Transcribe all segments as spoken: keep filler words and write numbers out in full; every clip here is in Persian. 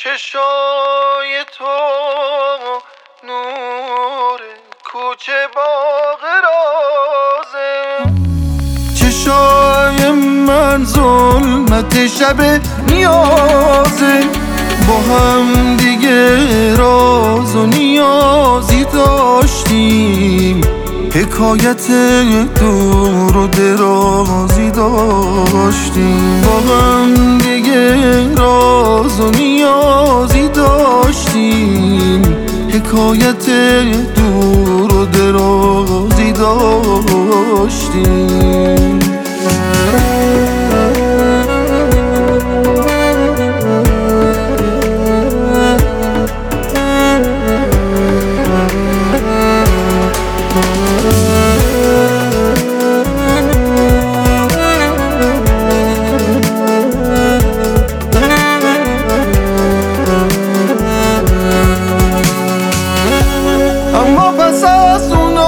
چشای تو نور کوچه باغ رازه، چشای من ظلمت شب نیازه، با هم دیگه راز و نیازی داشتیم، حکایت دور و درازی داشتیم، با هم دیگه راز و نیازی داشتیم، حکایت دور و درازی داشتیم. اما پس از اون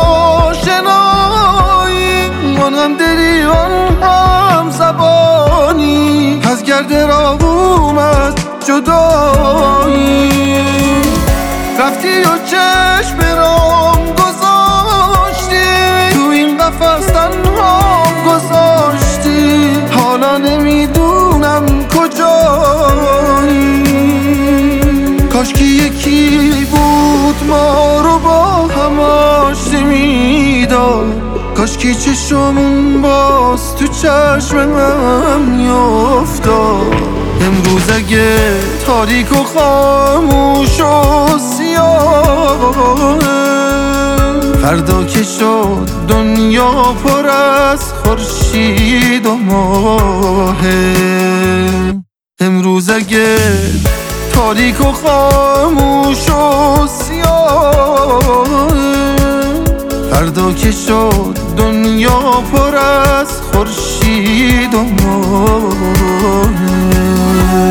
آشنایی منم دریان هم زبانی، از گرد راه اومد جدایی، رفتی و چشم رام گذاشتی، تو این قفص تنهام گذاشتی، حالا نمیدونم کجایی، کاش که یکی بود ما رو با هم آشتی میداد، کاش که چشمون باز تو چشم من میافتاد. امروز اگه تاریک و خاموش و سیاهه، فردا که شد دنیا پر از خورشید و ماهه. امروز اگه تاریک و خاموش و سیاهه، فردا که شد دنیا پر از خورشید و ماهه.